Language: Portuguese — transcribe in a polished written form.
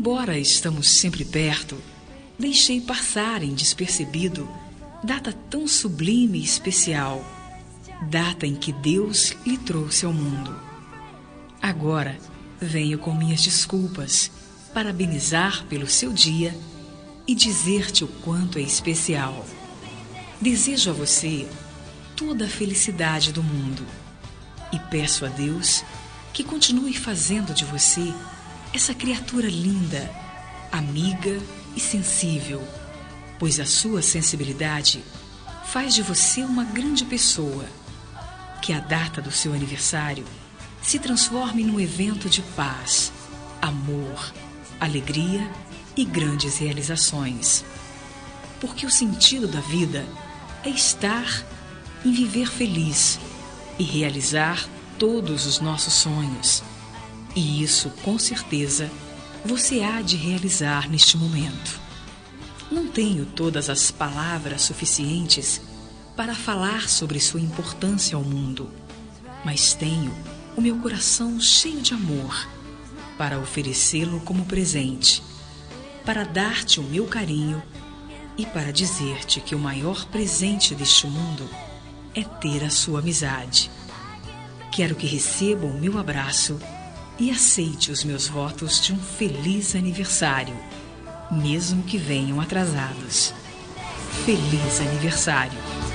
embora estamos sempre perto, deixei passar em despercebido data tão sublime e especial, data em que Deus lhe trouxe ao mundo. Agora venho com minhas desculpas, parabenizar pelo seu dia e dizer-te o quanto é especial. Desejo a você toda a felicidade do mundo e peço a Deus que continue fazendo de você essa criatura linda, amiga e sensível, pois a sua sensibilidade faz de você uma grande pessoa. Que a data do seu aniversário se transforme num evento de paz, amor, alegria e grandes realizações. Porque o sentido da vida é estar em viver feliz e realizar todos os nossos sonhos. E isso, com certeza, você há de realizar neste momento. Não tenho todas as palavras suficientes para falar sobre sua importância ao mundo, mas tenho o meu coração cheio de amor para oferecê-lo como presente, para dar-te o meu carinho e para dizer-te que o maior presente deste mundo é ter a sua amizade. Quero que receba o meu abraço e aceite os meus votos de um feliz aniversário, mesmo que venham atrasados. Feliz aniversário!